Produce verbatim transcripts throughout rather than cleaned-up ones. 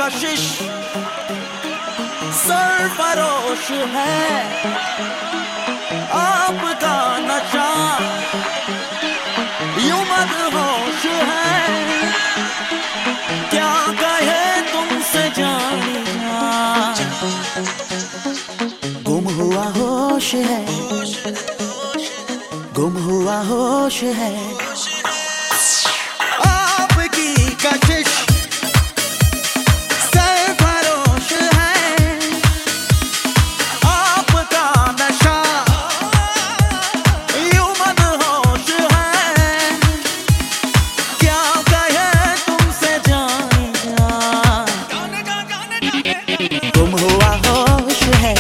कशिश सरफरोश है, आपका नशा यूं मदहोश है। क्या कहे तुमसे जाने जा, गुम हुआ होश है, गुम हुआ होश है। आपकी कशिश सरफरोश है, आपका नशा यूं मदहोश है। क्या कहे तुमसे जाने जा, गुम हुआ होश है,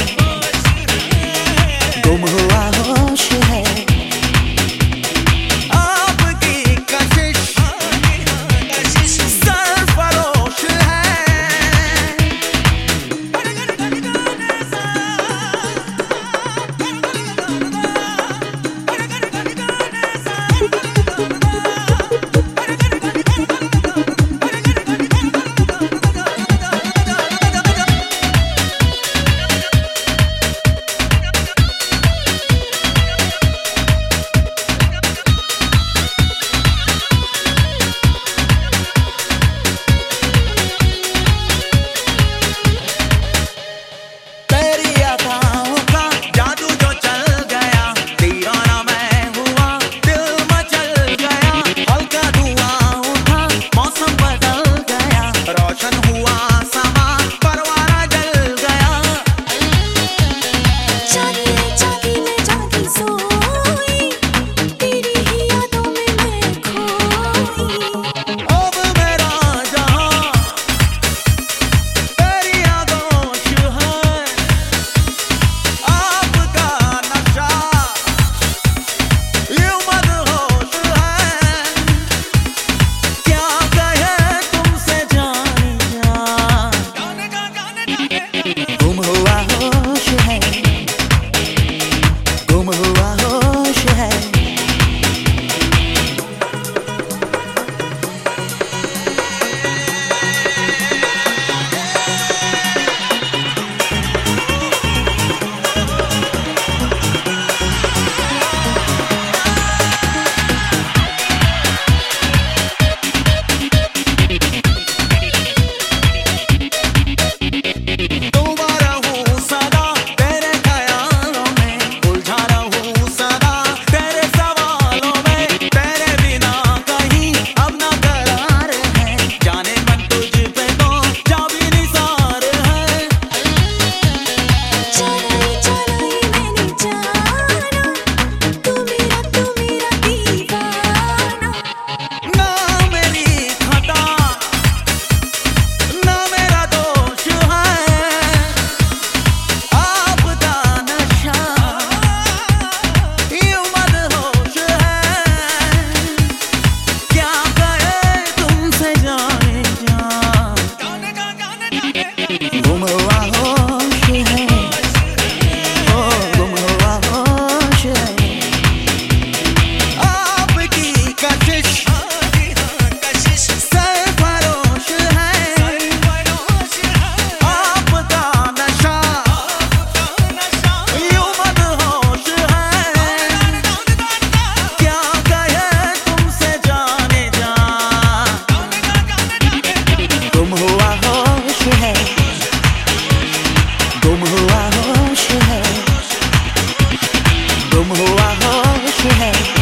गुम हुआ होश है। गुम हुआ होश है।